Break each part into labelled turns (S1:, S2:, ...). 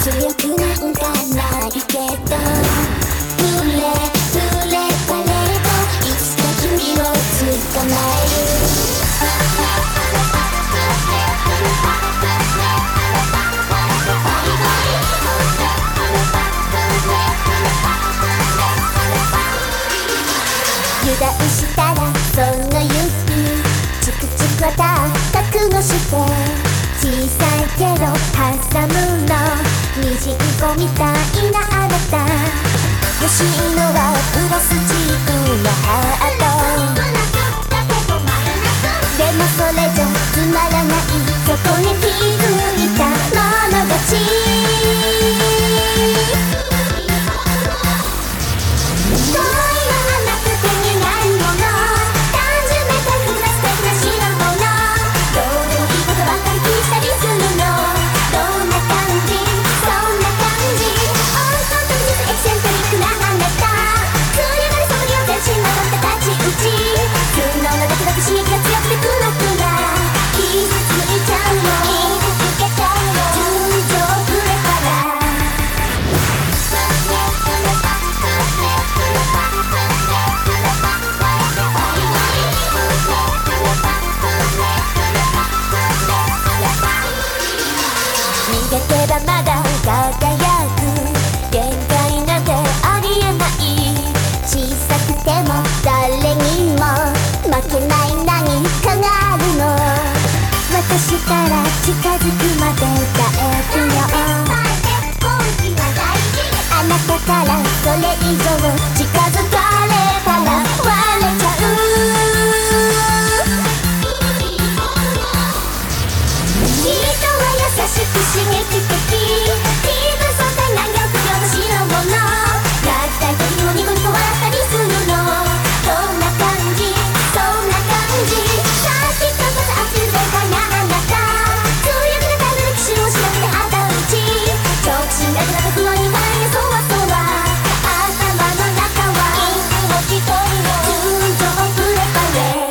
S1: 強くなんかないけど、触れ触れパレード、いつか君を捕まえる。油断したらその指チクチクは覚悟して、小さいけどハンサムのミジンコみたいなあなた、欲しいのはプラスチックのハート。でもそれじゃつまらない、そこに気づいた者勝ち。逃げてばまだ輝く、限界なんてありえない。小さくても誰にも負けない何かがあるの。私から近づくまで耐えるよ。あなたからそれ以上近づかれたら割れちゃう。優しく刺激的、気分爽快な抑揚の代物、泣きたい時にもニコニコ笑ったりするの。どんな感じそんな感じ、さっきから熱い全開なあなた、強気な態度で奇襲をしなくてあたうち、直進だけだと不安に笑えそわそわ、頭の中は一人の純情プレパレ。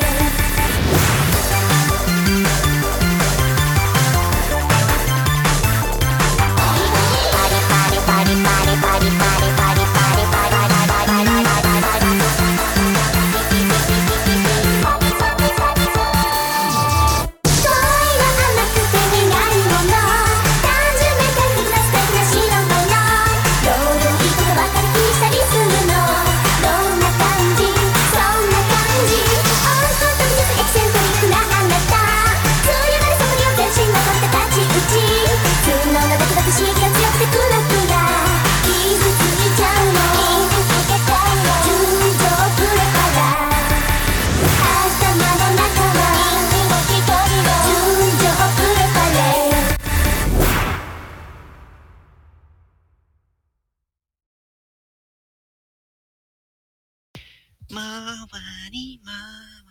S2: 回り回